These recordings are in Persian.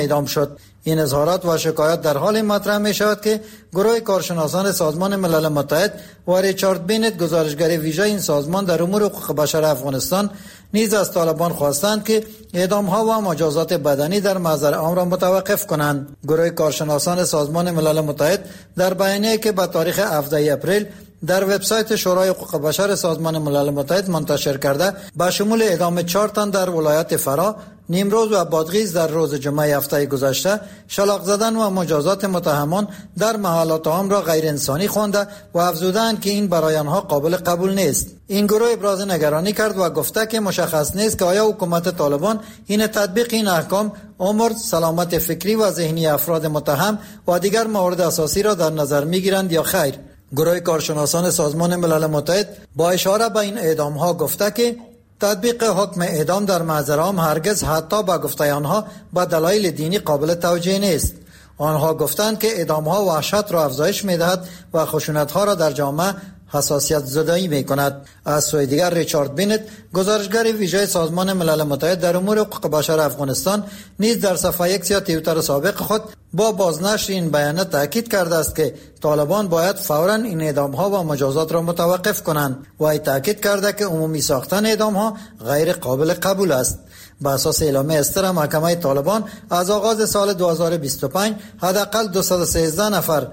اعدام شد. این اظهارات و شکایات در حال مطرح می شود که گروه کارشناسان سازمان ملل متحد و ریچارد بینت گزارشگر ویژه این سازمان در امور حقوق بشر افغانستان نیز از طالبان خواستند که اعدام ها و مجازات بدنی در محضر عام را متوقف کنند. گروه کارشناسان سازمان ملل متحد در بیانیه‌ای که به تاریخ 17 اپریل در وبسایت شورای حقوق بشر سازمان ملل متحد منتشر کرده به شمول اعدام 4 تن در ولایت فرا، نیمروز و بادغیس در روز جمعه هفته گذشته، شلاق زدن و مجازات متهمان در محلات عام را غیر انسانی خوانده و افزودند که این برای آنها قابل قبول نیست. این گروه ابراز نگرانی کرد و گفته که مشخص نیست که آیا حکومت طالبان این تطبیق این احکام عمر، سلامت فکری و ذهنی افراد متهم و دیگر موارد اساسی را در نظر می‌گیرند یا خیر. گروه کارشناسان سازمان ملل متحد با اشاره به این اعدام ها گفته که تطبیق حکم اعدام در محضر عام هرگز حتی به گفته آنها به دلایل دینی قابل توجیه نیست. آنها گفتند که اعدام ها وحشت را افزایش می‌دهد و خشونت ها را در جامعه حساسیت زدایی می‌کند. از سوی دیگر ریچارد بینت گزارشگر ویژه سازمان ملل متحد در امور حقوق بشر افغانستان نیز در صفحه X یا توییتر سابق خود با بازنشر این بیانیه تاکید کرده است که طالبان باید فوراً این اعدام‌ها و مجازات را متوقف کنند و ای تاکید کرده که عمومی ساختن اعدام‌ها غیر قابل قبول است. بر اساس اعلامیه استر محکمه طالبان از آغاز سال 2025 حداقل 213 نفر،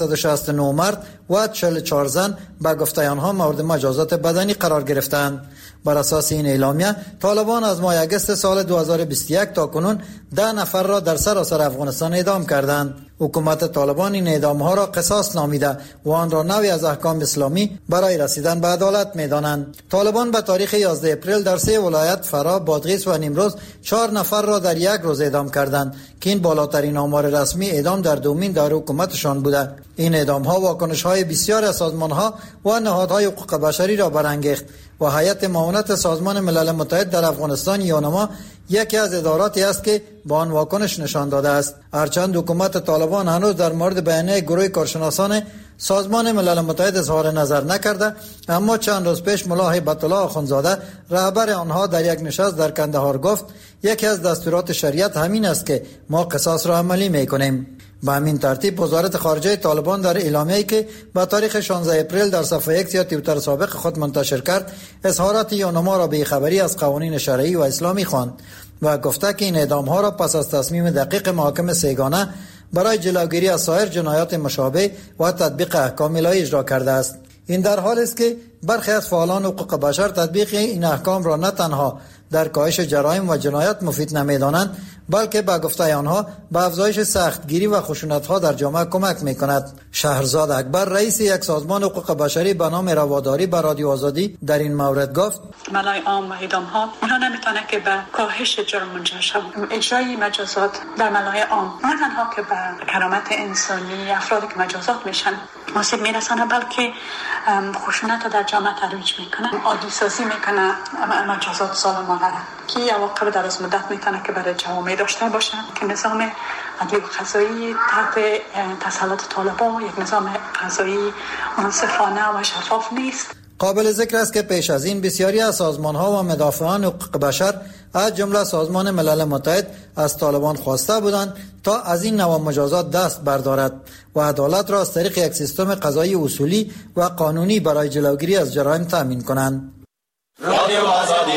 169 مرد و 44 زن به گفته آنها مورد مجازات بدنی قرار گرفتند. بر اساس این اعلامیه طالبان از ماه اگست سال 2021 تا کنون 10 نفر را در سراسر افغانستان اعدام کردند. حکومت طالبان این اعدام‌ها را قصاص نامیده و آن را نوعی از احکام اسلامی برای رسیدن به عدالت می‌دانند. طالبان به تاریخ 11 اپریل در 3 ولایت فرا، بادغیس و نیمروز 4 نفر را در یک روز اعدام کردند که این بالاترین آمار رسمی اعدام در دومین دوره حکومتشان بوده. این اعدام‌ها واکنش‌های بسیار از سازمان‌ها و نهادهای حقوق بشری را برانگیخت و هیئت معاونت سازمان ملل متحد در افغانستان یونما یکی از اداراتی است که با آن واکنش نشان داده است. هرچند حکومت طالبان هنوز در مورد بیانیه گروه کارشناسان سازمان ملل متحد اظهار نظر نکرده، اما چند روز پیش ملا هیبت الله آخوندزاده رهبر آنها در یک نشست در کندهار گفت یکی از دستورات شریعت همین است که ما قصاص را عملی میکنیم. به همین ترتیب وزارت خارجه طالبان در اعلامیه‌ای که با تاریخ 16 اپریل در صفحه X یا توییتر سابق خود منتشر کرد، اظهارات یونما را به خبری از قوانین شرعی و اسلامی خواند و گفته که این اعدام‌ها را پس از تصمیم دقیق محاکم سه‌گانه برای جلوگیری از سایر جنایات مشابه و تطبیق احکام الهی اجرا کرده است. این در حالی است که برخی از فعالان حقوق بشر تطبیق این احکام را نه تنها در کاهش جرایم و جنایات مفید نمی‌دانند، بلکه به گفته آنها به افزایش سختگیری و خشونت‌ها در جامعه کمک می‌کند. شهرزاد اکبر رئیس یک سازمان حقوق بشری به نام رواداری به رادیو آزادی در این مورد گفت: ملای عام و اعدام‌ها اینا نمی‌تونه که به کاهش جرم منجر شود. اجرای مجازات در ملای عام نه تنها که به کرامت انسانی افرادی که مجازات میشن آسیب میرسانه، بلکه خشونت رو در جامعه ترویج میکنه، عادی سازی میکنه مجازات ظالمانه که عواقب دراز مدت میتونه که برای جوامع داشته باشه که نظام عدلی و قضایی تحت تسلط طالبان یک نظام قضایی منصفانه و شفاف نیست. قابل ذکر است که پیش از این بسیاری از سازمان‌ها و مدافعان حقوق بشر از جمله سازمان ملل متحد از طالبان خواسته بودند تا از این نوع مجازات دست بردارد و عدالت را از طریق یک سیستم قضایی اصولی و قانونی برای جلوگیری از جرایم تامین کنند. رادیو آزادی.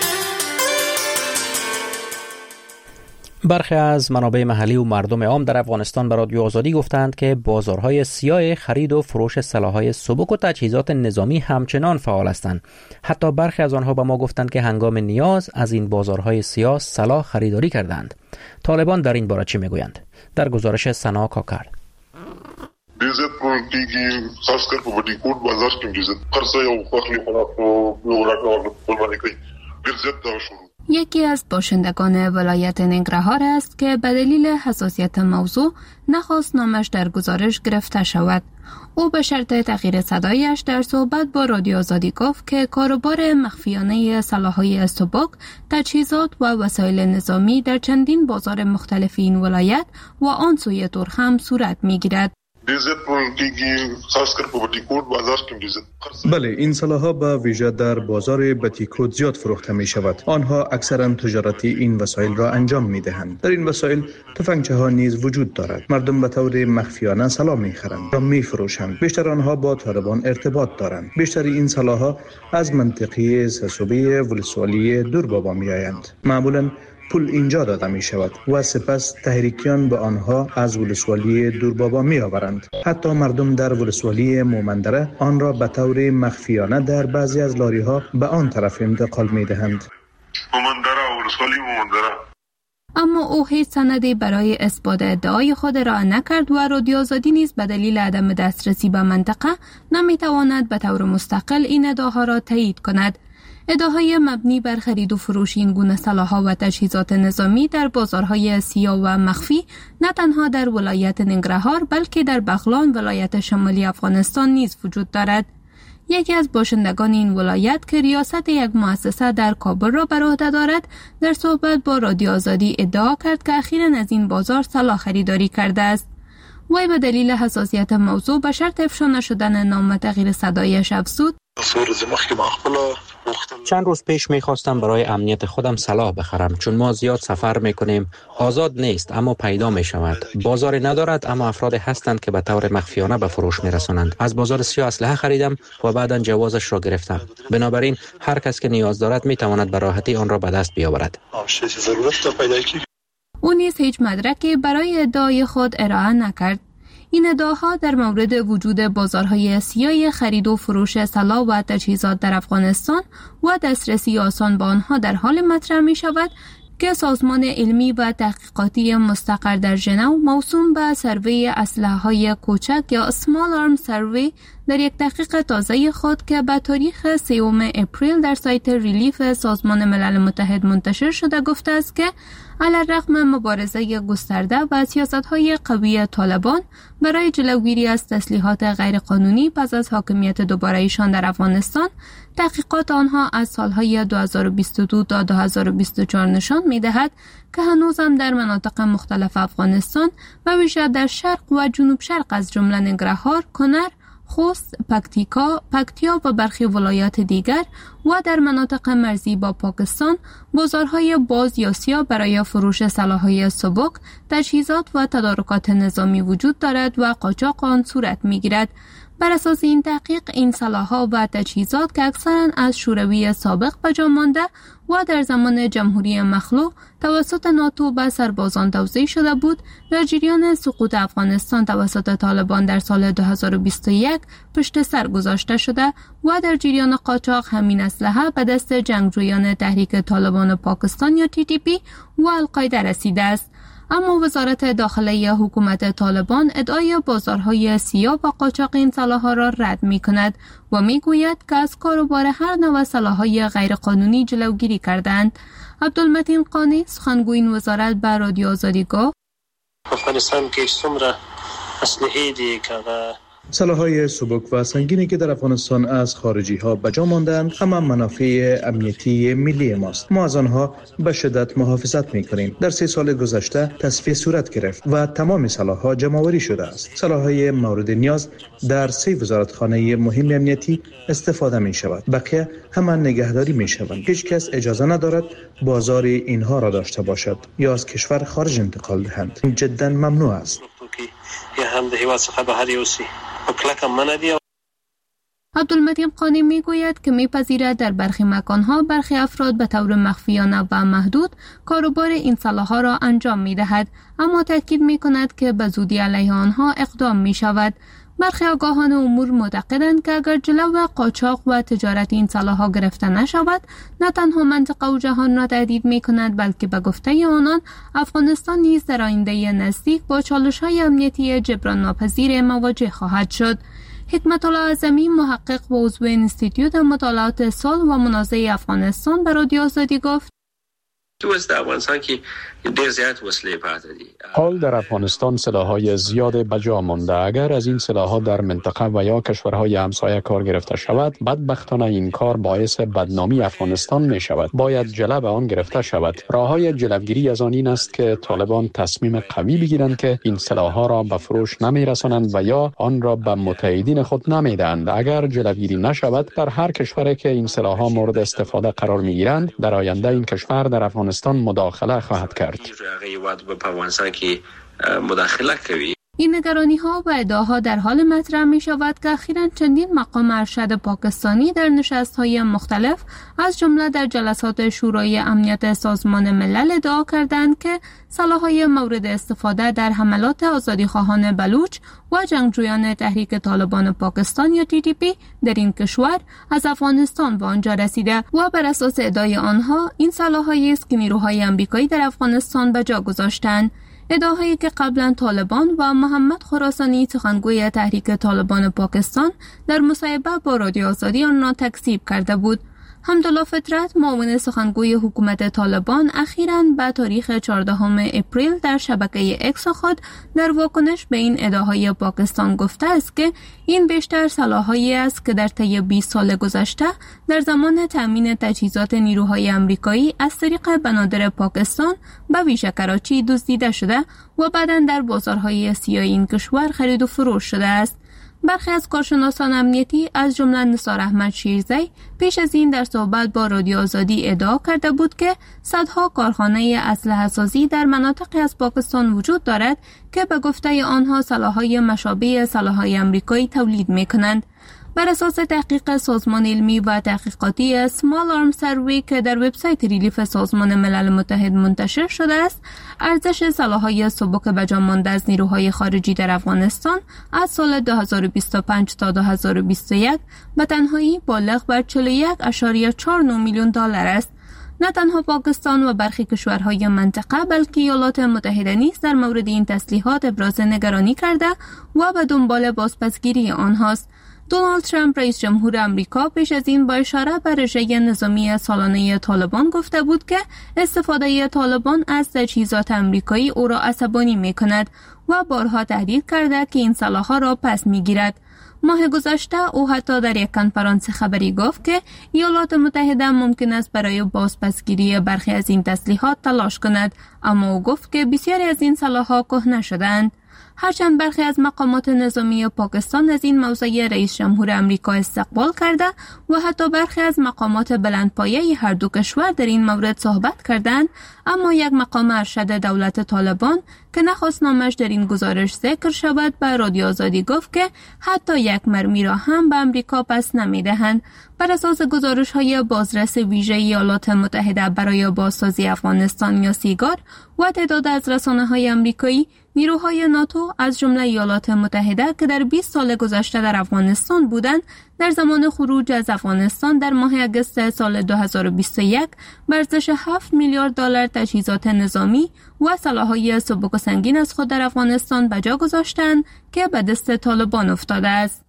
برخی از منابع محلی و مردم عام در افغانستان به رادیو آزادی گفتند که بازارهای سیاه خرید و فروش سلاح‌های سبک و تجهیزات نظامی همچنان فعال هستند. حتی برخی از آنها به ما گفتند که هنگام نیاز از این بازارهای سیاه سلاح خریداری کردند. طالبان در این باره چی میگویند؟ در گزارش سنا کاکر. دیزت پروتیگی خاص کر په وډی کوټ بازار کې دیزت خرڅه او خپل خلاف یو راکړل باندې کوي دیزت دا شروع. یکی از باشندگان ولایت ننگرهار است که به دلیل حساسیت موضوع نخواست نامش در گزارش گرفته شود. او به شرط تغییر صدایش در صحبت با رادیو آزادی گفت که کاروبار مخفیانه سلاح‌های سبک، تجهیزات و وسایل نظامی در چندین بازار مختلف این ولایت و آن سوی ترک هم صورت می‌گیرد. بله، این سلاح‌ها به ویژه در بازار بتیکوت زیاد فروخته می شود. آنها اکثرا تجارتی این وسایل را انجام می دهند. در این وسایل تفنگچه ها نیز وجود دارد. مردم به طور مخفیانه سلاح می خرند و می فروشند. بیشتر آنها با طالبان ارتباط دارند. بیشتر این سلاح‌ها از منطقه سسوبی ولسوالی دوربابا می آیند. معمولاً پول اینجا داده می شود و سپس تحریکیان به آنها از ولسوالی دوربابا می آورند. حتی مردم در ولسوالی مومندره آن را به طور مخفیانه در بعضی از لاری ها به آن طرف انتقال می دهند. اما او هیچ سندی برای اثبات ادعای خود را نکرد و رادیو آزادی نیز به دلیل عدم دسترسی به منطقه نمی تواند به طور مستقل این ادعاها را تایید کند. ادعاهای مبنی بر خرید و فروش این گونه سلاح‌ها و تجهیزات نظامی در بازارهای سیاه و مخفی نه تنها در ولایت ننگرهار بلکه در بغلان ولایت شمالی افغانستان نیز وجود دارد. یکی از باشندگان این ولایت که ریاست یک مؤسسه در کابل را بر عهده دارد در صحبت با رادیو آزادی ادعا کرد که اخیراً از این بازار سلاح خریداری کرده است. وی به دلیل حساسیت موضوع به شرط افشا نشدن نام تغییر صدایش افزود: چند روز پیش میخواستم برای امنیت خودم سلاح بخرم، چون ما زیاد سفر میکنیم. آزاد نیست اما پیدا میشود. بازار ندارد اما افراد هستند که به طور مخفیانه به فروش میرسانند. از بازار سیاه اسلحه خریدم و بعداً جوازش را گرفتم. بنابراین هر کس که نیاز دارد میتواند به راحتی آن را به دست بیاورد. او نیز هیچ مدرکی برای ادعای خود ارائه نکرد. این ادعاها در مورد وجود بازارهای سیاه خرید و فروش سلاح و تجهیزات در افغانستان و دسترسی آسان به آنها در حال مطرح می شود که سازمان علمی و تحقیقاتی مستقر در ژنو موسوم به سروی اسلحه‌های کوچک یا Small Arms Survey در یک تحقیق تازه خود که به تاریخ 3 اپریل در سایت ریلیف سازمان ملل متحد منتشر شده گفته است که علیرغم مبارزه گسترده و سیاست‌های قوی طالبان برای جلوگیری از تسلیحات غیرقانونی پس از حاکمیت دوباره ایشان در افغانستان، تحقیقات آنها از سالهای 2022 تا 2024 نشان می‌دهد که هنوز هم در مناطق مختلف افغانستان و ویژه در شرق و جنوب شرق از جمله ننگرهار، کنر، خوست، پکتیا و برخی ولایات دیگر و در مناطق مرزی با پاکستان بازارهای باز یا سیاه برای فروش سلاح‌های سبک، تجهیزات و تدارکات نظامی وجود دارد و قاچاق آن صورت می‌گیرد. بر اساس این تحقیق این سلاح‌ها و تجهیزات که اکثراً از شوروی سابق به جا مانده و در زمان جمهوری مخلوع توسط ناتو به سربازان توزیع شده بود، در جریان سقوط افغانستان توسط طالبان در سال 2021 پشت سر گذاشته شده و در جریان قاچاق همین اسلحه به دست جنگجویان تحریک طالبان پاکستان یا TTP و القاعده رسیده است. اما وزارت داخلی حکومت طالبان ادعای بازارهای سیاه و قاچاق این سلاح‌ها را رد می‌کند و می‌گوید که از کاروبار هر نوع سلاح‌های غیرقانونی جلوگیری کردند. عبدالمتین قانی سخنگوی این وزارت به رادیو آزادی گفت: افغانستان کې څومره اسلحې دي که سلاح‌های سبک و سنگینی که در افغانستان از خارجی ها به جا ماندند همه منافع امنیتی ملی ماست. ما از آنها به شدت محافظت می‌کنیم. در 3 سال گذشته تصفیه صورت گرفت و تمام سلاح‌ها جمع‌آوری شده است. سلاح‌های مورد نیاز در 3 وزارتخانه مهم امنیتی استفاده می‌شود. بقیه همه نگهداری می‌شوند. هیچ کس اجازه ندارد بازار اینها را داشته باشد یا از کشور خارج انتقال دهند. این جداً ممنوع است. عبدالمتین قانی میگوید که میپذیرد در برخی مکانها برخی افراد به طور مخفیانه و محدود کاروبار این سلاح‌ها را انجام میدهد، اما تاکید میکند که به زودی علیه آنها اقدام میشود. برخی آگاهان امور معتقدند که اگر جلو قاچاق و تجارت این سلاح‌ها گرفته نشود، نه تنها منطقه و جهان را تهدید می‌کند بلکه به گفته آنان افغانستان نیز در آینده نزدیک با چالش‌های امنیتی جبران ناپذیر مواجه خواهد شد. حکمت الله اعظمی محقق و عضو انستیتیوت مطالعات صلح و منازعه افغانستان به رادیو آزادی گفت: تو است افغانستان که ډیر زیات وسلې پاتې دي. حال در افغانستان سلاح‌های زیاد به جا مانده. اگر از این سلاح‌ها در منطقه و یا کشورهای همسایه کار گرفته شود، بدبختانه این کار باعث بدنامی افغانستان می شود. باید جلب آن گرفته شود. راه‌های جلوگیری از آن این است که طالبان تصمیم قوی بگیرند که این سلاح‌ها را به فروش نمی‌رسانند و یا آن را به متحدین خود نمی‌دهند. اگر جلوگیری نشود، در هر کشوری که این سلاح‌ها مورد استفاده قرار می‌گیرند، در آینده این کشور در افغانستان مداخله خواهد کرد. این نگرانی‌ها و ادعاها در حال مطرح می‌شود که اخیراً چندین مقام ارشد پاکستانی در نشست‌های مختلف از جمله در جلسات شورای امنیت سازمان ملل ادعا کردند که سلاح‌های مورد استفاده در حملات آزادیخواهان بلوچ و جنگجویان تحریک طالبان پاکستان یا TTP در این کشور از افغانستان به آنجا رسیده و بر اساس ادعای آنها این سلاح‌هایی است که نیروهای آمریکایی در افغانستان به جا گذاشتند. ادعاهایی که قبلا طالبان و محمد خراسانی سخنگوی تحریک طالبان پاکستان در مصاحبه با رادیو آزادی آن را تکذیب کرده بود. حمدالله فطرت معاون سخنگوی حکومت طالبان اخیراً به تاریخ 14 اپریل در شبکه اکس خود در واکنش به این ادعاهای پاکستان گفته است که این بیشتر سلاح‌هایی است که در طی 20 سال گذشته در زمان تامین تجهیزات نیروهای آمریکایی از طریق بنادر پاکستان به ویژه کراچی دزدیده شده و بعداً در بازارهای سیاه این کشور خرید و فروش شده است. برخی از کارشناسان امنیتی از جمله نثار احمد شیرزی پیش از این در صحبت با رادیو آزادی ادعا کرده بود که صدها کارخانه اسلحه سازی در مناطقی از پاکستان وجود دارد که به گفته آنها سلاح‌های مشابه سلاح‌های آمریکایی تولید می‌کنند. بر اساس تحقیق سازمان علمی و تحقیقاتی Small Arms Survey که در وبسایت ریلیف سازمان ملل متحد منتشر شده است، ارزش سلاح‌های سبک به جا مانده از نیروهای خارجی در افغانستان از سال 2025 تا 2021 به تنهایی بالغ بر 41.49 میلیون دلار است. نه تنها پاکستان و برخی کشورهای منطقه بلکه ایالات متحده نیز در مورد این تسلیحات ابراز نگرانی کرده و به دنبال بازپسگیری آنهاست. دونالد ترامپ رئیس جمهور آمریکا پیش از این با اشاره به رژه نظامی سالانه طالبان گفته بود که استفاده طالبان از تجهیزات آمریکایی او را عصبانی می‌کند و بارها تهدید کرده که این سلاح‌ها را پس می‌گیرد. ماه گذشته او حتی در یک کنفرانس خبری گفت که ایالات متحده ممکن است برای بازپسگیری برخی از این تسلیحات تلاش کند، اما او گفت که بسیاری از این سلاح‌ها کهنه شده‌اند. هرچند برخی از مقامات نظامی پاکستان از این موضع رئیس جمهور آمریکا استقبال کرده و حتی برخی از مقامات بلندپایه هر دو کشور در این مورد صحبت کردند، اما یک مقام ارشد دولت طالبان که نخواست نامش در این گزارش ذکر شود به رادیو آزادی گفت که حتی یک مرمی را هم به آمریکا پس نمی‌دهند. بر اساس گزارش‌های بازرس ویژه ایالات متحده برای بازسازی افغانستان یا سیگار و تعداد از رسانه‌های آمریکایی، نیروهای ناتو از جمله ایالات متحده که در 20 سال گذشته در افغانستان بودند، در زمان خروج از افغانستان در ماه اگست سال 2021 به ارزش 7 میلیارد دلار تجهیزات نظامی و سلاح‌های سبک و سنگین از خود در افغانستان به جا گذاشتند که به دست طالبان افتاده است.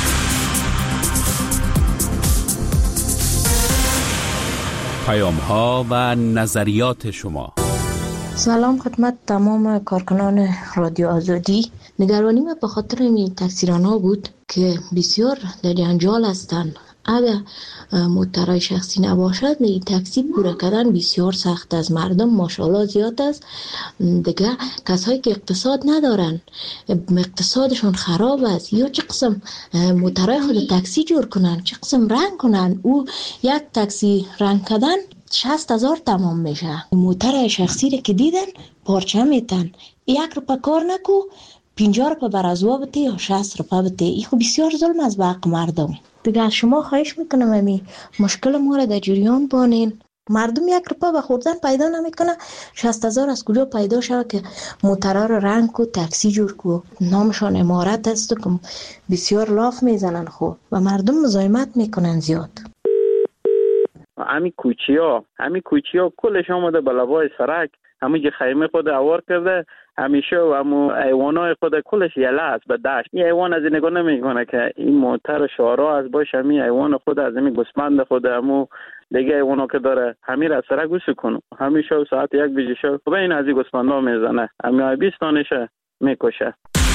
پیام‌ها و نظریات شما. سلام خدمت تمام کارکنان رادیو آزادی. نگرانی ما به خاطر این تکثیران‌ها بود که بسیار در جنجال هستند. اگر موترهای شخصی نباشد این تاکسی پورا کردن بسیار سخت است. مردم ماشاءالله زیاد است. دیگه کسایی که اقتصاد ندارن، اقتصادشون خراب است، یا چه قسم موترهای خود تاکسی جور کنن، چه قسم رنگ کنن. او یک تاکسی رنگ کردن 60,000 تمام میشه. موتر شخصی رو که دیدن پارچه میتن، 1 روپا کار نکو 50 روپا برازوا بده یا 60 روپا بده. این خب بسیار ظلم از حق مردم. دیگه از شما خواهش میکنم امی مشکل ما رو در جریان بانین. مردم 1 روپا به خوردن پیدا نمیکنه، 60,000 از کجا پیدا شود که موترها رو رنگ کو تاکسی جور کو. نامشان امارت است که بسیار لاف میزنن خو و مردم مزاحمت میکنن زیاد. همین کوچی ها کلش آمده به لبای سرک. همون خیمه خود اوار کرده، همیشه و همون ایوانای خود کلش یله است به دشت. این ایوان از این نگاه نمیکنه که این موتر شعرها از باشه، همین ایوان خود از همین گوسفند خود همون دیگه ایوانا که داره همین را سره گوش کنه، همیشه ساعت 1 بجه شب و این از این گوسفندا میزنه، همین 20 تانشه میکشه.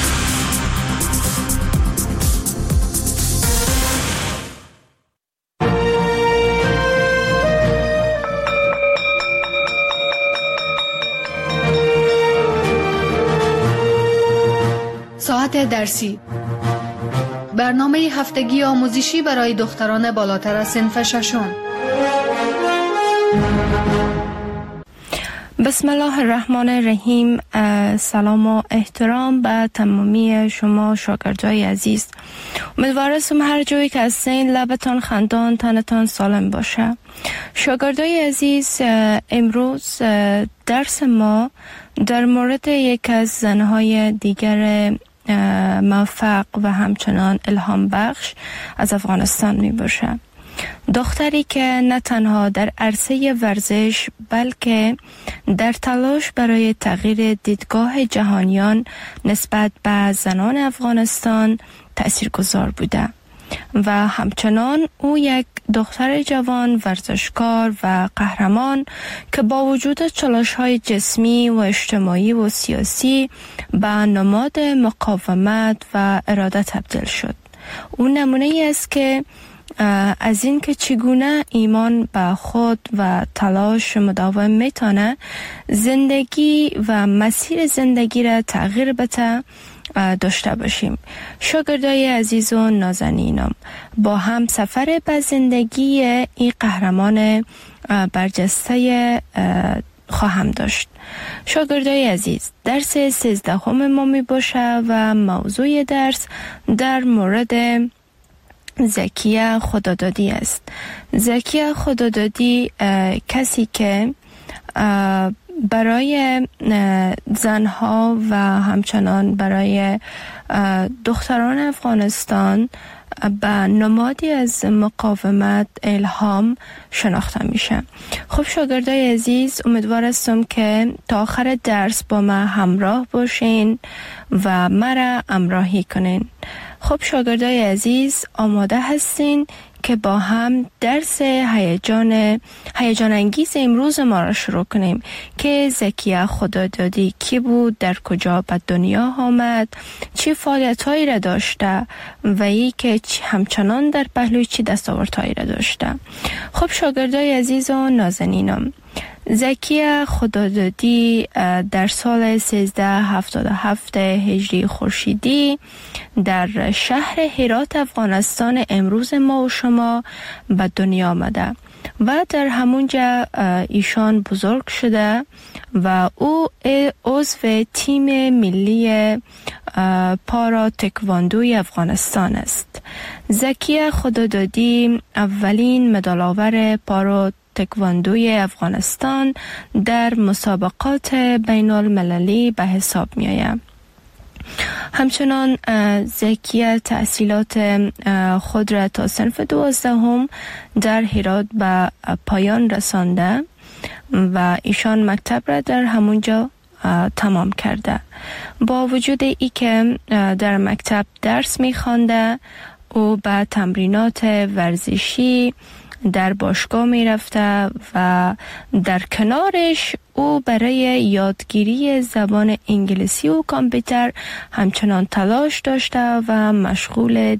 ساعت درسی، برنامه هفتگی آموزشی برای دختران بالاتر از صنف ششم. بسم الله الرحمن الرحیم. سلام و احترام به تمامی شما شاگردای عزیز. امیدوارم هر جایی که هستین لبتان خندان، تنتان سالم باشه. شاگردای عزیز، امروز درس ما در مورد یک از زنهای دیگر موفق و همچنان الهام بخش از افغانستان می باشه. دختری که نه تنها در عرصه ورزش بلکه در تلاش برای تغییر دیدگاه جهانیان نسبت به زنان افغانستان تأثیرگذار بوده و همچنان او یک دختر جوان ورزشکار و قهرمان که با وجود چالش‌های جسمی و اجتماعی و سیاسی به نماد مقاومت و اراده تبدیل شد. او نمونه ای است که از این که چگونه ایمان به خود و تلاش مداوم میتونه زندگی و مسیر زندگی را تغییر بده داشته باشیم. شاگردای عزیز و نازنینم، با هم سفر به زندگی این قهرمان برجسته خواهم داشت. شاگردای عزیز، درس 13 ما می باشه و موضوع درس در مورد زکیه خدادادی است. زکیه خدادادی کسی که برای زنها و همچنان برای دختران افغانستان به نمادی از مقاومت الهام شناخته میشه. خب شاگردای عزیز، امیدوار هستم که تا آخر درس با من همراه باشین و مرا همراهی کنین. خب شاگردای عزیز، آماده هستین که با هم درس هیجان انگیز امروز ما را شروع کنیم که زکیه خدادادی کی بود، در کجا به دنیا آمد، چه فعالیت‌هایی را داشته و ای که همچنان در پهلوی چه دستاوردهایی را داشته. خب شاگردای عزیز و نازنینم، زکیه خدادادی در سال 1377 هجری خورشیدی در شهر هرات افغانستان امروز ما و شما به دنیا آمده و در همونجا ایشان بزرگ شده و او عضو تیم ملی پارا تکواندوی افغانستان است. زکیه خدادادی اولین مدال آور پارا تکواندوی افغانستان در مسابقات بین المللی به حساب می آید. همچنان زکیه تحصیلات خود را تا صنف 12 در هرات به پایان رسانده و ایشان مکتب را در همونجا تمام کرده. با وجود ای که در مکتب درس می خوانده، او به تمرینات ورزشی در باشگاه می رفته و در کنارش او برای یادگیری زبان انگلیسی و کامپیوتر همچنان تلاش داشته و مشغول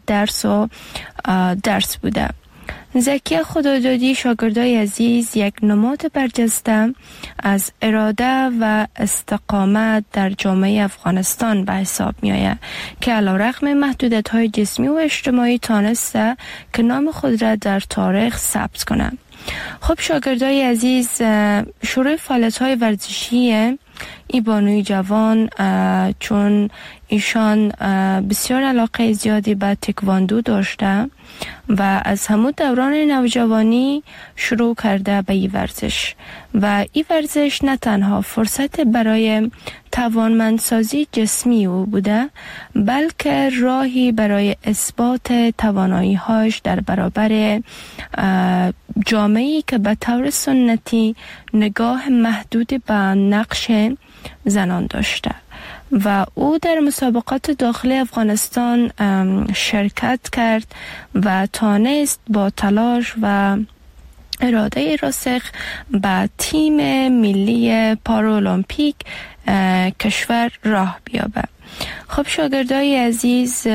درس بوده. زکیه خدادادی، شاگردای عزیز، یک نماد برجسته از اراده و استقامت در جامعه افغانستان به حساب می آید که علیرغم محدودیت‌های جسمی و اجتماعی تانسته که نام خود را در تاریخ ثبت کنند. خب شاگردای عزیز، شروع فعالیت‌های ورزشی ای بانوی جوان چون ایشان بسیار علاقه زیادی به تکواندو داشته و از همون دوران نوجوانی شروع کرده به این ورزش و این ورزش نه تنها فرصت برای توانمندسازی جسمی او بوده بلکه راهی برای اثبات توانایی‌هاش در برابر جامعه‌ای که به طور سنتی نگاه محدود به نقش زنان داشته و او در مسابقات داخلی افغانستان شرکت کرد و تانست با تلاش و اراده راسخ به تیم ملی پارالمپیک کشور راه بیابه. خب شاگردای عزیز،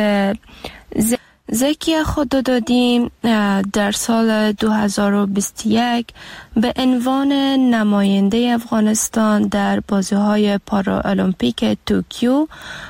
زکیه خدادادی در سال 2021 به عنوان نماینده افغانستان در بازی‌های پارالمپیک توکیو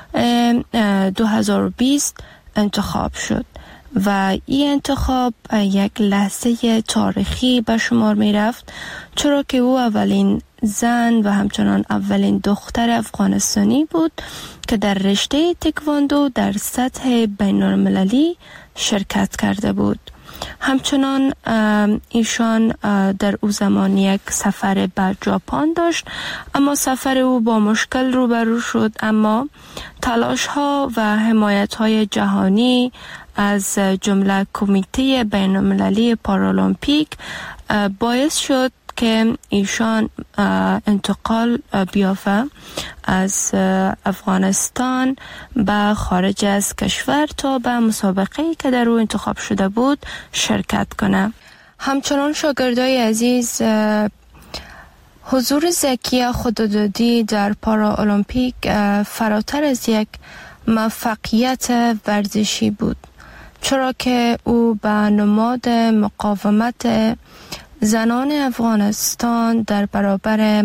2020 انتخاب شد و این انتخاب یک لحظه تاریخی به شمار می رفت چرا که او اولین زن و همچنان اولین دختر افغانستانی بود که در رشته تکواندو در سطح بین المللی شرکت کرده بود. همچنان ایشان در او زمان یک سفر به ژاپن داشت اما سفر او با مشکل روبرو شد، اما تلاش ها و حمایت های جهانی از جمله کمیته بین المللی پارالمپیک باعث شد که ایشان انتقال بیافته از افغانستان به خارج از کشور تا به مسابقه‌ای که در او انتخاب شده بود شرکت کنه. همچنان شاگردای عزیز، حضور زکیه خدادادی در پارالمپیک فراتر از یک موفقیت ورزشی بود، چرا که او به نماد مقاومت زنان افغانستان در برابر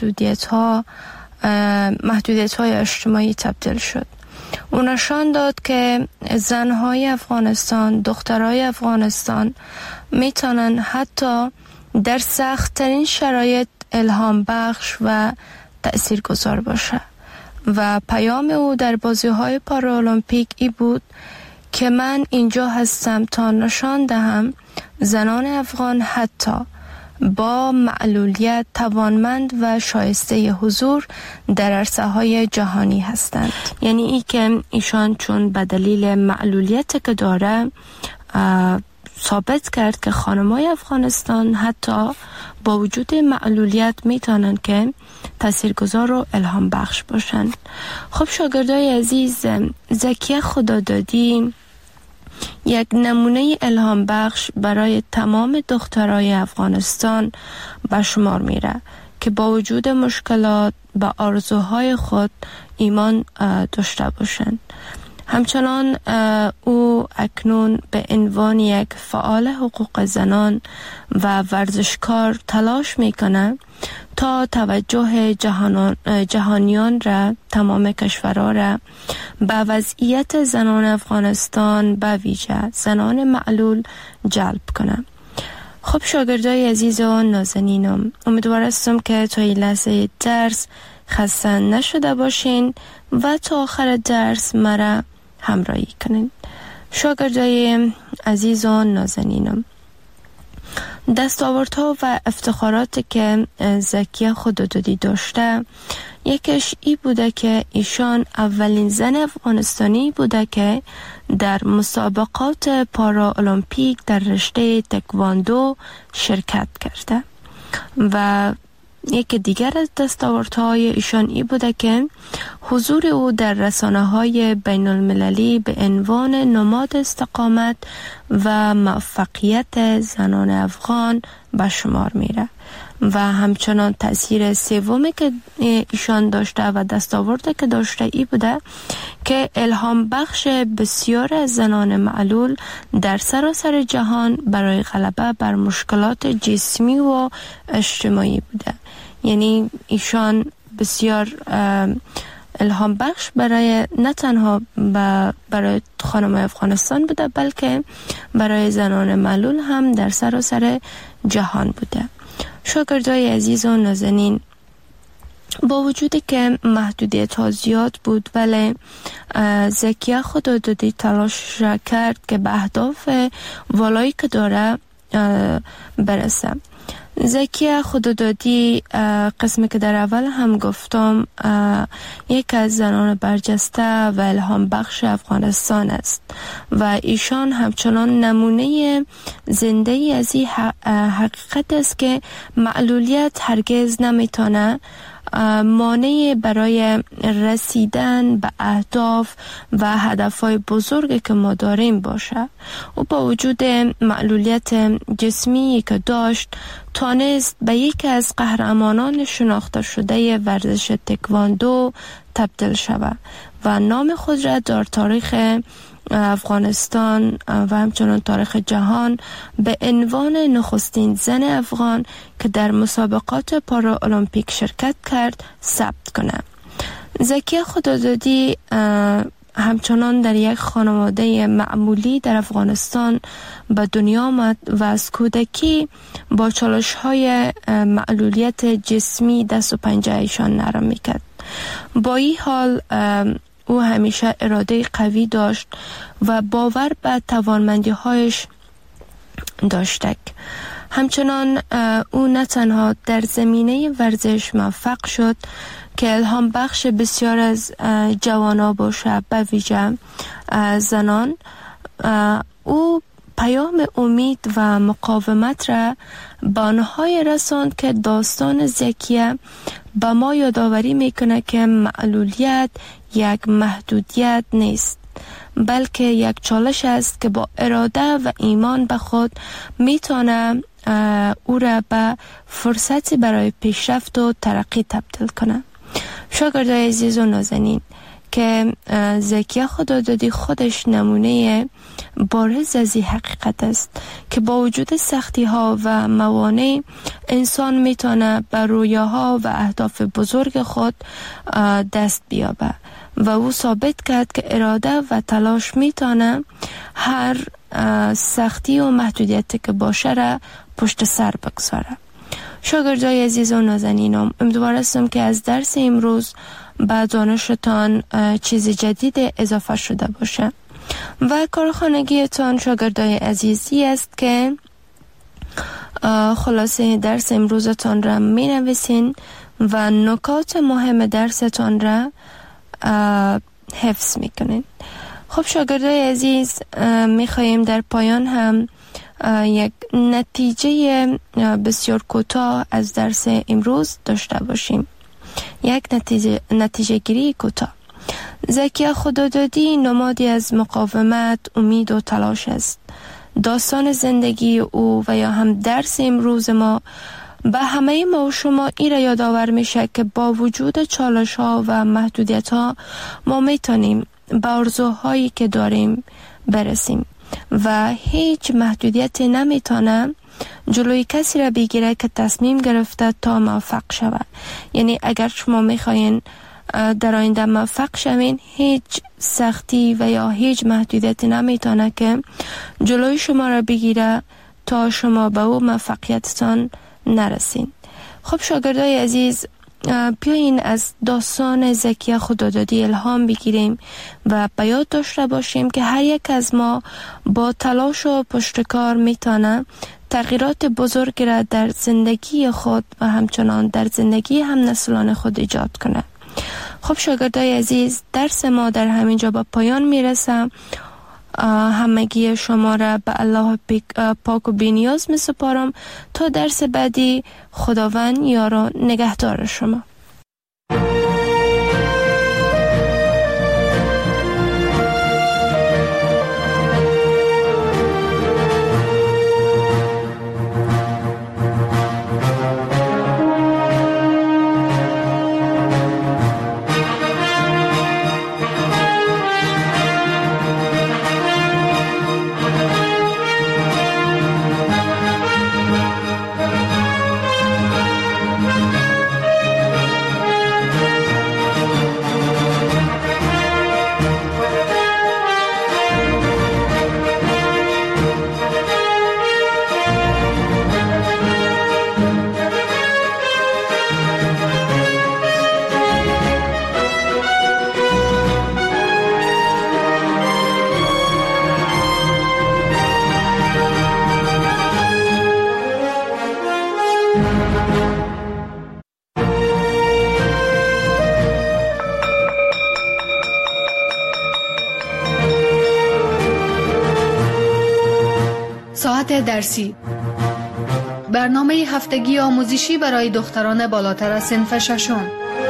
محدودیت‌های اجتماعی تبدیل شد. او نشان داد که زن‌های افغانستان، دخترای افغانستان میتونن حتی در سخت‌ترین شرایط الهام بخش و تأثیرگذار باشه و پیام او در بازی‌های پارالمپیک ای بود که من اینجا هستم تا نشان دهم زنان افغان حتی با معلولیت توانمند و شایسته حضور در عرصه‌های جهانی هستند. یعنی ای که ایشان چون به دلیل معلولیت که داره ثابت کرد که خانم‌های افغانستان حتی با وجود معلولیت میتونن که تاثیرگذار و الهام بخش باشن. خب شاگردای عزیز، زکیه خدادادی یک نمونه الهام بخش برای تمام دخترای افغانستان به شمار میره که با وجود مشکلات به آرزوهای خود ایمان داشته باشند. همچنان او اکنون به عنوان یک فعال حقوق زنان و ورزشکار تلاش میکنه تا توجه جهانیان را، تمام کشورها را به وضعیت زنان افغانستان به ویژه زنان معلول جلب کنه. خب شاگردای عزیز و نازنینم، امیدوار هستم که تا این لحظه درس خسته نشده باشین و تا آخر درس مرا همراهی کنین. شاگردای عزیز و نازنینم، دستاوردها و افتخاراتی که زکیه خدادادی داشته، یکیش ای بوده که ایشان اولین زن افغانستانی بوده که در مسابقات پارالمپیک در رشته تکواندو شرکت کرده و یک دیگر از دستاوردهای ایشان ای بوده که حضور او در رسانه‌های بین المللی به عنوان نماد استقامت و موفقیت زنان افغان به شمار میره و همچنان تأثیر سومی که ایشان داشته و دستاورده که داشته ای بوده که الهام بخش بسیار از زنان معلول در سراسر جهان برای غلبه بر مشکلات جسمی و اجتماعی بوده. یعنی ایشان بسیار الهام بخش برای نه تنها برای خانم‌های افغانستان بوده بلکه برای زنان معلول هم در سراسر جهان بوده. شاگردای عزیز و نازنین، با وجودی که محدودیت ها زیاد بود، ولی زکیه خدادادی تلاش را کرد که به اهداف والایی که داره برسه. زکیه خدادادی قسمی که در اول هم گفتم یک از زنان برجسته و الهام بخش افغانستان است و ایشان همچنان نمونه زنده ای از این حقیقت است که معلولیت هرگز نمیتونه مانع برای رسیدن به اهداف و هدفهای بزرگی که ما داریم باشه. و با وجود معلولیت جسمی که داشت تانست به یکی از قهرمانان شناخته شده ورزش تکواندو تبدیل شود و نام خود را در تاریخ افغانستان و همچنان تاریخ جهان به عنوان نخستین زن افغان که در مسابقات پارا المپیک شرکت کرد ثبت کنه. زکیه خدادادی همچنان در یک خانواده معمولی در افغانستان به دنیا آمد و از کودکی با چالش‌های معلولیت جسمی دست و پنجه ایشان نرم میکرد. با این حال او همیشه اراده قوی داشت و باور به توانمندی‌هایش داشت. همچنان او نه تنها در زمینه ورزش موفق شد که الهام بخش بسیار از جوانان باشه، به ویژه زنان. او پیام امید و مقاومت را به آنهای رساند که داستان زکیه به ما یادآوری میکنه که معلولیت یک محدودیت نیست، بلکه یک چالش است که با اراده و ایمان به خود میتونه او را به فرصتی برای پیشرفت و ترقی تبدیل کنه. شاگردای عزیز و نازنین، که زکیه خدادادی خودش نمونه بارز از این حقیقت است که با وجود سختی ها و موانع انسان میتونه بر رویاها و اهداف بزرگ خود دست بیابه و او ثابت کرد که اراده و تلاش میتونه هر سختی و محدودیتی که باشه را پشت سر بگذاره. شاگردای عزیز و نازنینم، امیدوار هستم که از درس امروز به دانشتان چیز جدید اضافه شده باشه و کارخانگیتان شاگردای عزیزی است که خلاصه درس امروزتان را می نویسین و نکات مهم درستان را حفظ می کنین. خب شاگردای عزیز، می خواهیم در پایان هم یک نتیجه بسیار کوتاه از درس امروز داشته باشیم. یک نتیجه گیری کوتاه. زکیه خدادادی نمادی از مقاومت، امید و تلاش است. داستان زندگی او و یا هم درس امروز ما به همه ما و شما این را یادآور میشه که با وجود چالش ها و محدودیت ها ما میتونیم به آرزوهایی که داریم برسیم و هیچ محدودیتی نمیتونه جلوی کسی را بگیره که تصمیم گرفته تا موفق شود. یعنی اگر شما میخواین در آینده موفق شوین، هیچ سختی و یا هیچ محدودیتی نمیتونه که جلوی شما را بگیره تا شما به او موفقیتتان نرسین. خب شاگردای عزیز، بیاین از داستان زکیه خدادادی الهام بگیریم و به یاد داشته باشیم که هر یک از ما با تلاش و پشتکار میتونه تغییرات بزرگی را در زندگی خود و همچنان در زندگی هم نسلان خود ایجاد کنه. خب شاگردای عزیز، درس ما در همینجا به پایان میرسه. همگی شما را به الله پاک و بی‌نیاز می سپارم تا درس بعدی. خداوند یار و نگهدار شما. ساعت درسی، برنامه هفتگی آموزشی برای دختران بالاتر از صنف ششم.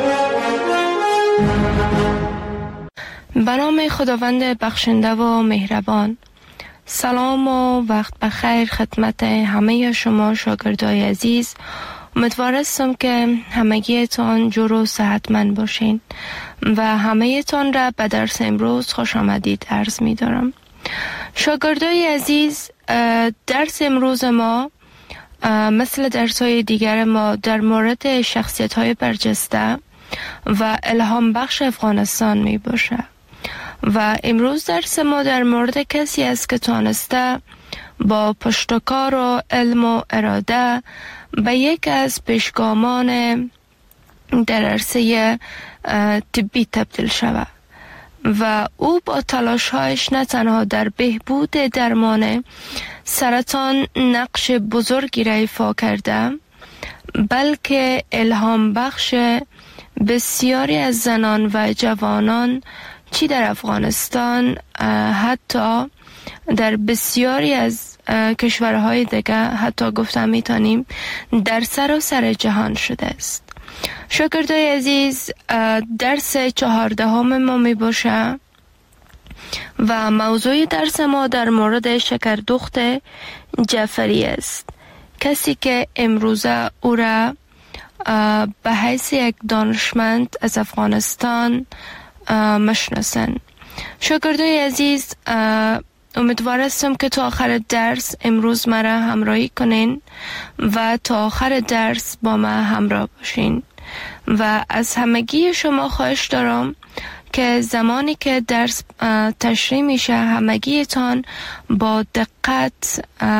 به نام خداوند بخشنده و مهربان. سلام و وقت بخیر خدمت همه شما شاگردای عزیز. امیدوارم که همگیتان جور و صحتمند باشین و همه تان را به درس امروز خوش آمدید عرض می دارم. شاگردای عزیز، درس امروز ما مثل درس‌های دیگر ما در مورد شخصیت‌های برجسته و الهام بخش افغانستان می باشه و امروز درس ما در مورد کسی است که تانسته با پشتکار و علم و اراده به یک از پیشگامان در عرصه طبی تبدیل شود و او با تلاش‌هایش نه تنها در بهبود درمان سرطان نقش بزرگی را ایفا کرده، بلکه الهام بخش بسیاری از زنان و جوانان چی در افغانستان حتی در بسیاری از کشورهای دیگه حتی گفتم میتونیم در سراسر جهان شده است. شاگردای عزیز، درس 14 ما می باشه و موضوع درس ما در مورد شکردخت جعفری است، کسی که امروزه او را به حیث یک دانشمند از افغانستان مشناسن. شاگردای عزیز، امیدوارم که تا آخر درس امروز مرا همراهی کنین و تا آخر درس با ما همراه باشین و از همگی شما خواهش دارم که زمانی که درس تشریح میشه همگیتان با دقت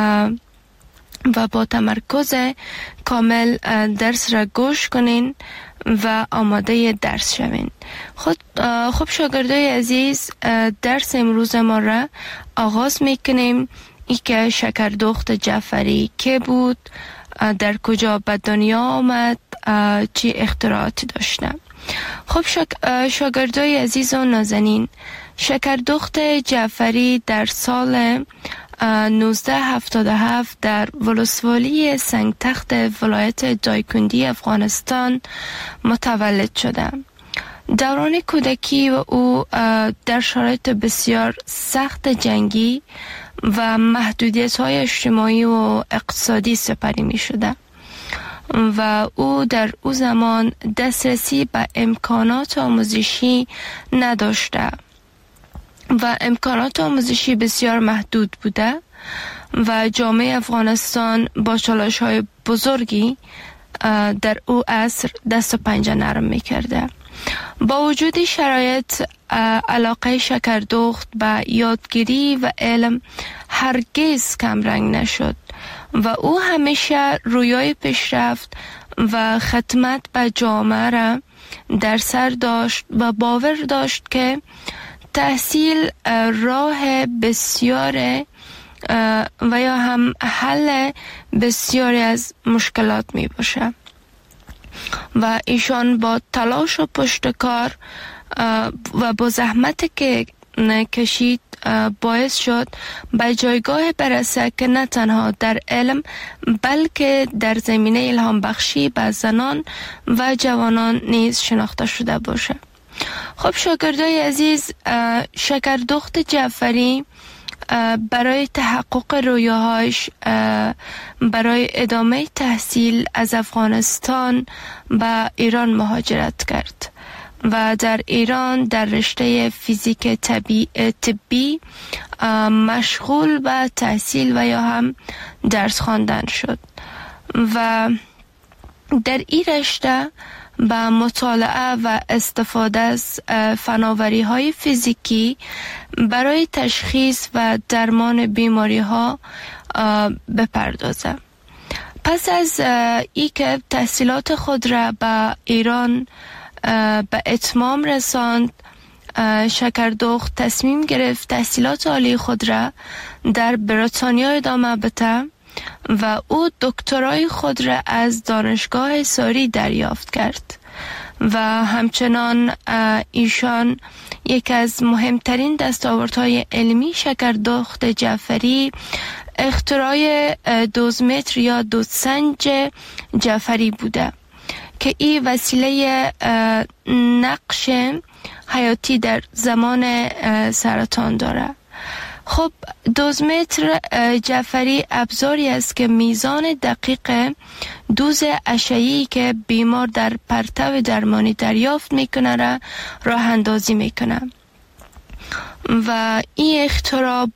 و با تمرکز کامل درس را گوش کنین و آماده درس شوین. خب شاگردای عزیز، درس امروز ما را آغاز میکنیم. ای که شکردخت جعفری که بود، در کجا به دنیا آمد، چی اختراعاتی داشته. خب شاگردای عزیز و نازنین، شکردخت جعفری در سال 1977 در ولسوالی سنگتخت ولایت دایکندی افغانستان متولد شده. دوران کودکی و او در شرایط بسیار سخت جنگی و محدودیت‌های اجتماعی و اقتصادی سپری می شده و او در او زمان دسترسی به امکانات آموزشی نداشته و امکانات آموزشی بسیار محدود بوده و جامعه افغانستان با چالش‌های بزرگی در او عصر دست و پنجه نرم می‌کرده. با وجود شرایط، علاقه شکردخت به یادگیری و علم هرگز کمرنگ نشد و او همیشه رویای پیشرفت و خدمت به جامعه را در سر داشت و باور داشت که تحصیل راه بسیار و یا هم حل بسیاری از مشکلات می باشه و ایشان با تلاش و پشتکار و با زحمت که کشید باعث شد به جایگاه برسه که نه تنها در علم بلکه در زمینه الهام بخشی به زنان و جوانان نیز شناخته شده باشه. خب شاگردای عزیز، شکردخت جعفری برای تحقق رویاهاش برای ادامه تحصیل از افغانستان به ایران مهاجرت کرد و در ایران در رشته فیزیک طبی مشغول به تحصیل و یا هم درس خواندن شد و در این رشته با مطالعه و استفاده از فناوری‌های فیزیکی برای تشخیص و درمان بیماری‌ها بپردازه. پس از ای که تحصیلات خود را به ایران به اتمام رساند، شکردخت تصمیم گرفت تحصیلات عالی خود را در بریتانیا ادامه بده و او دکترای خود را از دانشگاه ساری دریافت کرد و همچنان ایشان یک از مهمترین دستاوردهای علمی شکردخت جعفری اختراع دوزمتر یا دوزسنج جعفری بوده که این وسیله نقش حیاتی در زمان سرطان داره. خب دوزمتر جعفری ابزاری است که میزان دقیق دوز اشعه‌ای که بیمار در پرتو درمانی دریافت میکنه را راه اندازی میکنه و این اختراع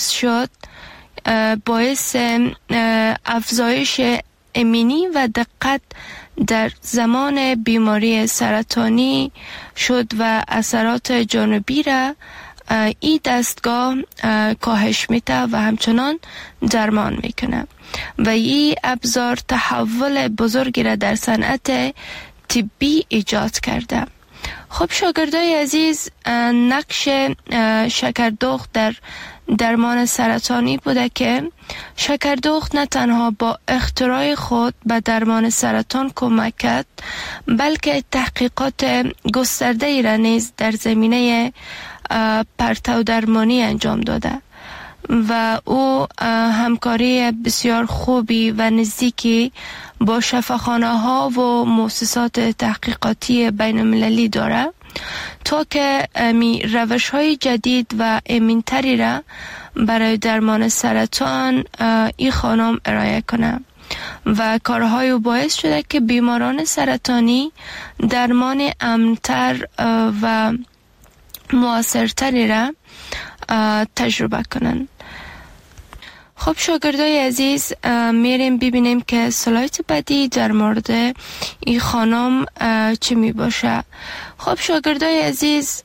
باعث افزایش امنی و دقت در زمان بیماری سرطانی شد و اثرات جانبی را این دستگاه کاهش میده و همچنان درمان میکنه و این ابزار تحول بزرگی را در صنعت طبی ایجاد کرده. خب شاگردای عزیز، نقش شکردخت در درمان سرطانی بوده که شکردخت نه تنها با اختراع خود به درمان سرطان کمک کرد، بلکه تحقیقات گسترده‌ای را نیز در زمینه پرتو درمانی انجام داده و او همکاری بسیار خوبی و نزدیکی با شفاخانه‌ها و مؤسسات تحقیقاتی بین المللی داره تا که روش‌های جدید و امن‌تری را برای درمان سرطان این خانم ارائه کنه و کارهای او باعث شده که بیماران سرطانی درمان امن‌تر و مؤثرتری را تجربه کنن. خب شاگردای عزیز، میریم ببینیم که سلاید بعدی در مورد این خانم چی می باشه. خب شاگردای عزیز،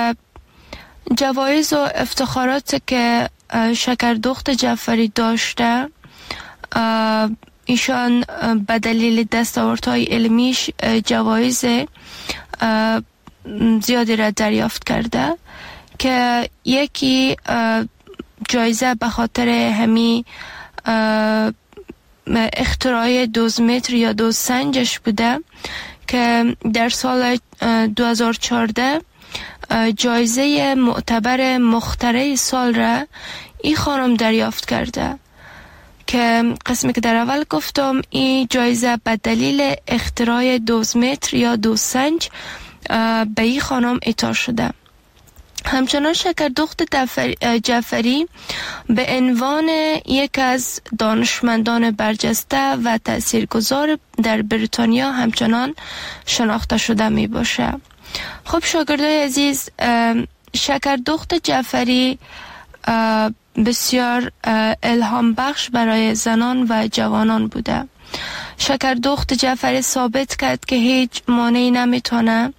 جوایز و افتخارات که شکردخت جعفری داشته، ایشان به دلیل دستاوردهای علمیش جوایز زیادی را دریافت کرده که یکی جایزه به خاطر همی اختراع دوزمتر یا دوزسنجش بوده که در سال 2014 جایزه معتبر مخترع سال را این خانم دریافت کرده که قسمی که در اول گفتم این جایزه به دلیل اختراع دوزمتر یا دوزسنج به این خانم اعطا شده. همچنان شکردخت جعفری به عنوان یک از دانشمندان برجسته و تاثیرگذار در بریتانیا همچنان شناخته شده می باشه. خب شاگردای عزیز، شکردخت جعفری بسیار الهام بخش برای زنان و جوانان بوده. شکردخت جعفری ثابت کرد که هیچ مانعی نمیتونه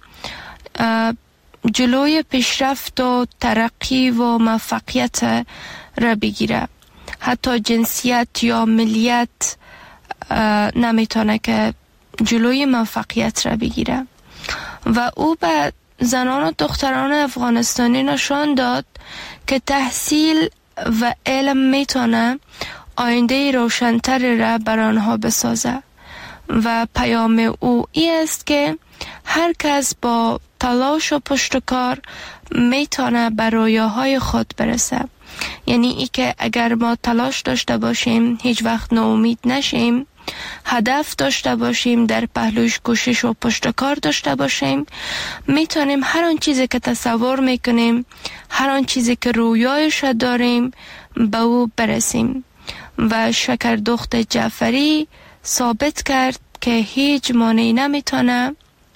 جلوی پیشرفت و ترقی و موفقیت را بگیره. حتی جنسیت یا ملیت نمیتونه که جلوی موفقیت را بگیره و او به زنان و دختران افغانستانی نشان داد که تحصیل و علم میتونه آینده روشن‌تر را بر آنها بسازه و پیام او این است که هر کس با تلاش و پشتکار میتونه به رویاهای خود برسه. یعنی ای که اگر ما تلاش داشته باشیم، هیچ وقت ناامید نشیم، هدف داشته باشیم، در پهلوش کوشش و پشتکار داشته باشیم، میتونیم هر آن چیزی که تصور میکنیم، هر آن چیزی که رویایش داریم به او برسیم. و شکردخت جعفری ثابت کرد که هیچ مانعی نمیتونه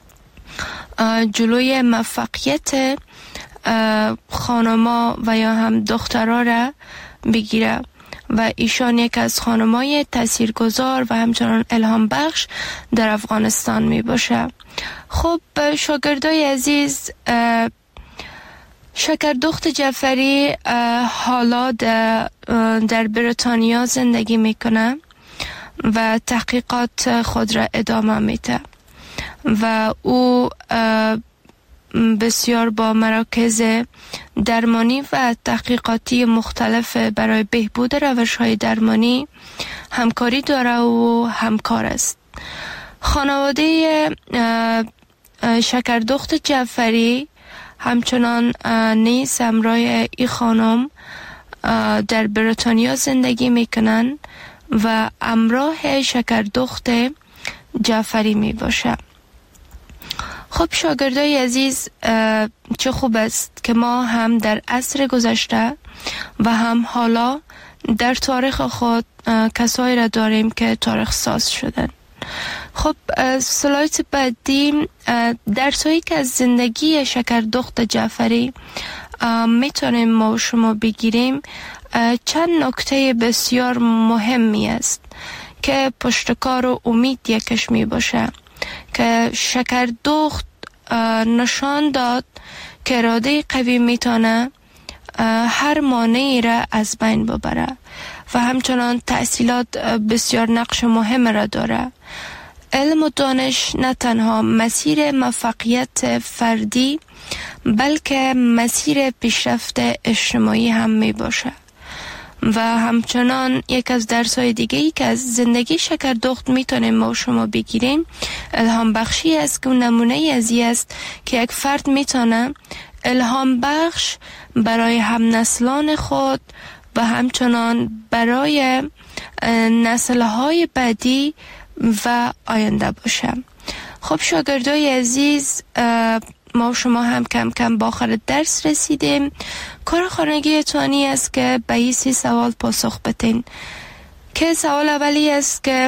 جلوی موفقیت خانما و یا هم دخترها را بگیره و ایشان یک از خانمای تاثیرگذار و همچنان الهام بخش در افغانستان می باشه. خب شاگردای عزیز، شکردخت جعفری حالا در بریتانیا زندگی میکنه و تحقیقات خود را ادامه میده و او بسیار با مراکز درمانی و تحقیقاتی مختلف برای بهبود روش‌های درمانی همکاری داره و همکار است. خانواده شکردخت جعفری همچنان نیز همراه ای خانم در بریتانیا زندگی میکنن و همراه شکردخت جعفری می باشه. خب شاگردای عزیز، چه خوب است که ما هم در عصر گذشته و هم حالا در تاریخ خود کسایی را داریم که تاریخ ساز شدن. خب سلاید بعدی درسایی که از زندگی شکردخت جعفری میتونیم ما شما بگیریم، چند نکته بسیار مهمی است که پشتکار و امید یکش می باشه که شکردخت نشان داد که اراده قوی میتونه هر مانعی را از بین ببره و همچنان تحصیلات بسیار نقش مهم را داره. علم و دانش نه تنها مسیر موفقیت فردی بلکه مسیر پیشرفت اجتماعی هم می باشه و همچنان یک از درس‌های دیگه‌ای که از زندگی شکردخت میتونیم ما شما بگیریم الهام بخشی است که نمونه ازی است که یک فرد میتونه الهام بخش برای هم نسلان خود و همچنان برای نسل‌های بعدی و آینده باشه. خب شاگردای عزیز، ما شما هم کم کم با آخر درس رسیدیم. کار خانگی تانی است که به این 3 سوال پاسخ بدین که سوال اولی است که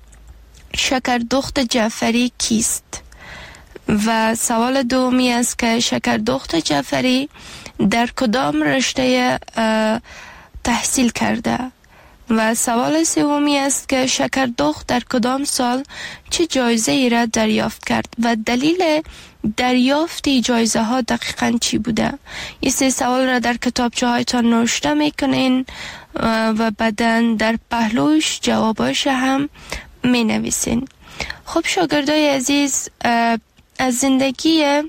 شکردخت جعفری کیست و سوال دومی است که شکردخت جعفری در کدام رشته تحصیل کرده و سوال سومی است که شکردخت در کدام سال چه جایزه ای را دریافت کرد و دلیل دریافت جایزه ها دقیقاً چی بوده. این 3 سوال را در کتابچه هایتان نوشته میکنین و بعداً در پهلوش جواباش هم می نویسین. خب شاگردای عزیز، از زندگی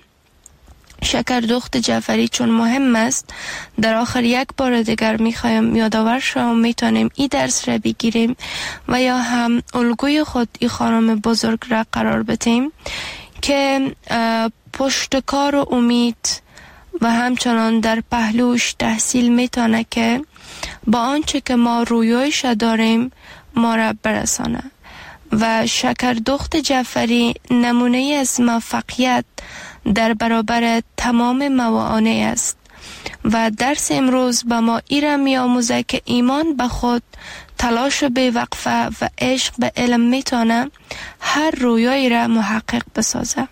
شکردخت جعفری چون مهم است، در آخر یک بار دیگر میخوایم یادآور شما میتونیم این درس را بگیریم و یا هم الگوی خود این خانم بزرگ را قرار بدیم که پشتکار و امید و همچنان در پهلوش تحصیل میتونه که با آنچه که ما رویایش داریم ما را برسانه و شکردخت جعفری نمونه از موفقیت در برابر تمام موانع است و درس امروز به ما ایرا می آموزه که ایمان به خود، تلاش بی‌وقفه و عشق به علم میتونه هر رویایی را محقق بسازه.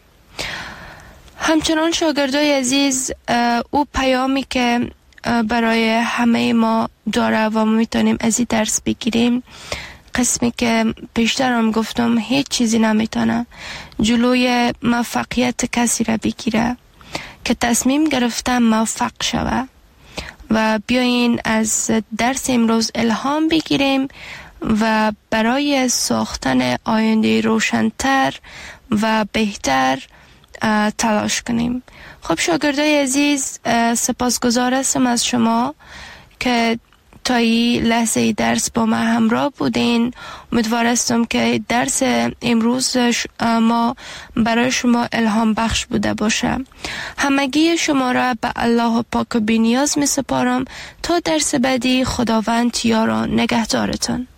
همچنان شاگردای عزیز، او پیامی که برای همه ما داره و ما میتونیم از این درس بگیریم، قسمی که پیشتر هم گفتم هیچ چیزی نمیتونه جلوی موفقیت کسی را بگیره که تصمیم گرفته موفق شوه و بیاین از درس امروز الهام بگیریم و برای ساختن آینده روشن‌تر و بهتر تلاش کنیم. خب شاگردای عزیز، سپاسگزار هستم از شما که تا این لحظه درس با ما همراه بودین. امیدوار هستم که درس امروز ما برای شما الهام بخش بوده باشه. همگی شما را به الله پاک و بی‌نیاز می سپارم تا درس بعدی. خداوند یار و نگهدارتان.